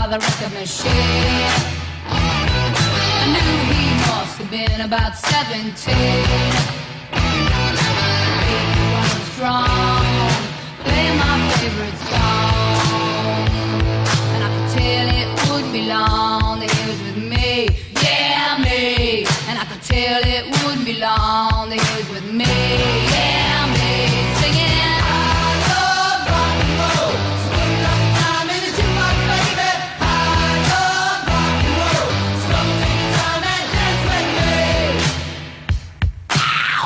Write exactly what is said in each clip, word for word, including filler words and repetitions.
the record machine. I knew he must have been about seventeen. He was strong, playing my favorite song, and I could tell it wouldn't be long that he was with me, yeah, me. And I could tell it wouldn't be long that he was with me, yeah, me. Singing, I love rock and roll, sweet love time in the jukebox, baby. I love rock and roll, slow take your time and dance with me. Ow!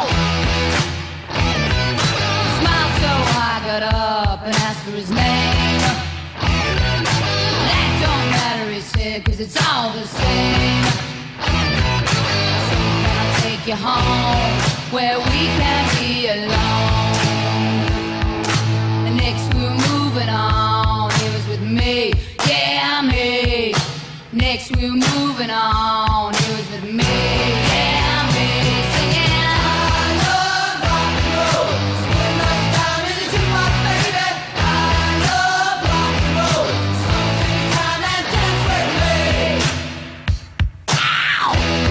He smiled so I got up and asked for his name. That don't matter, he said, 'cause it's all the same. So can I take you home where we can be alone? And next we were moving on, he was with me, yeah, me. Next we were moving on, he was with me, yeah, me. Singing, I love rock and roll, sweet love time in the jukebox, baby. I love rock and roll, slow take your time and dance with me. Ow!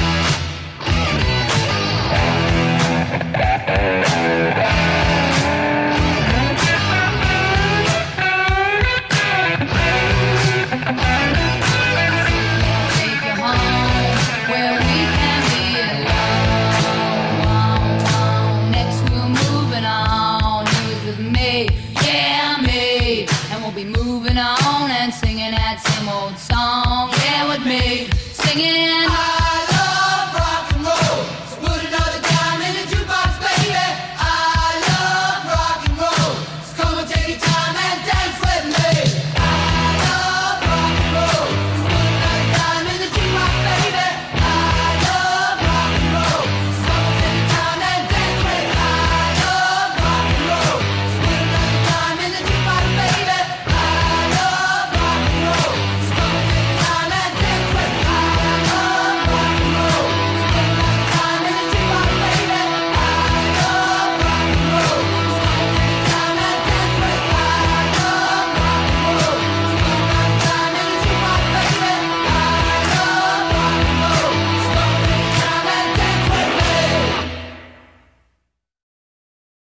Take you home where we can be alone. Next we're moving on, he was with me, yeah, me. And we'll be moving on and singing that same old song.